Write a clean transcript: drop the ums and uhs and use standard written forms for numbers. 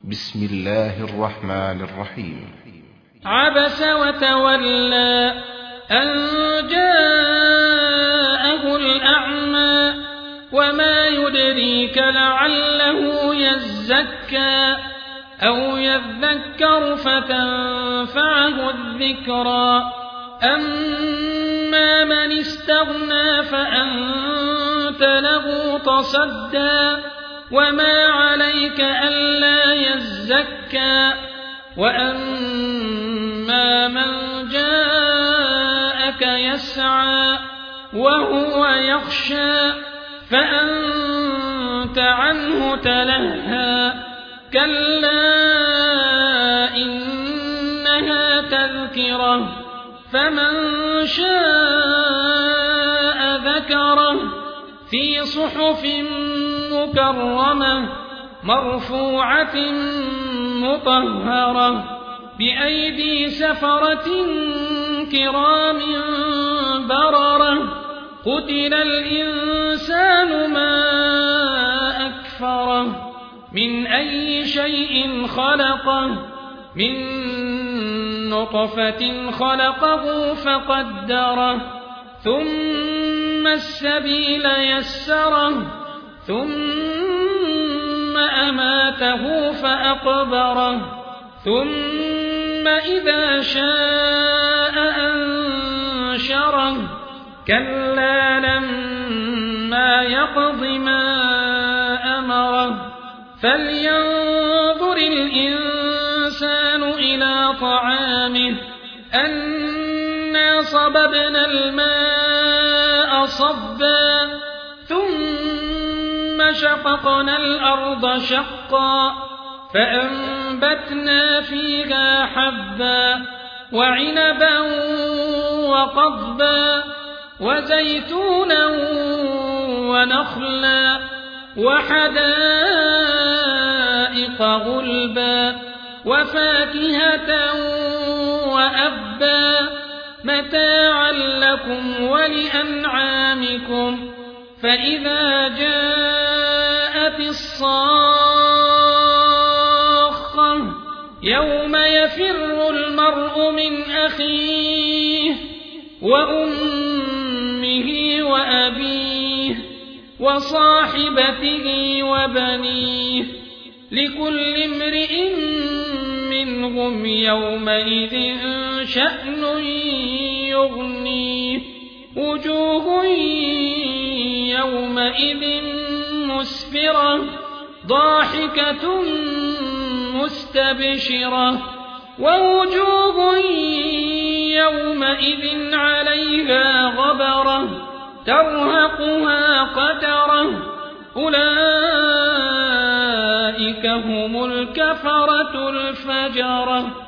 بسم الله الرحمن الرحيم. عبس وتولى أن جاءه الأعمى وما يدريك لعله يزكى أو يذكر فتنفعه الذكرى أما من استغنى فأنت له تصدى وما عليك ألا يزكى وأما من جاءك يسعى وهو يخشى فأنت عنه تلهى كلا إنها تذكرة فمن شاء ذكره في صحف مكرمة مرفوعة مطهرة بأيدي سفرة كرام بررة قتل الإنسان ما أكفره من أي شيء خلقه من نطفة خلقه فقدره ثم السبيل يسره ثم أماته فأقبره ثم إذا شاء أنشره كلا لما يقض ما أمره فلينظر الإنسان إلى طعامه أنا صببنا الماء صبا ثم شققنا الأرض شقا فأنبتنا فيها حبا وعنبا وقضبا وزيتونا ونخلا وحدائق غلبا وفاكهة وأبا متاعا لكم ولأنعامكم فإذا جاءت الصاخة يوم يفر المرء من أخيه وأمه وأبيه وصاحبته وبنيه لكل امرئ منهم يومئذ شأن يغنيه وجوه يومئذ مسفرة ضاحكة مستبشرة ووجوه يومئذ عليها غبرة ترهقها قترة أولئك هم الكفرة الفجرة.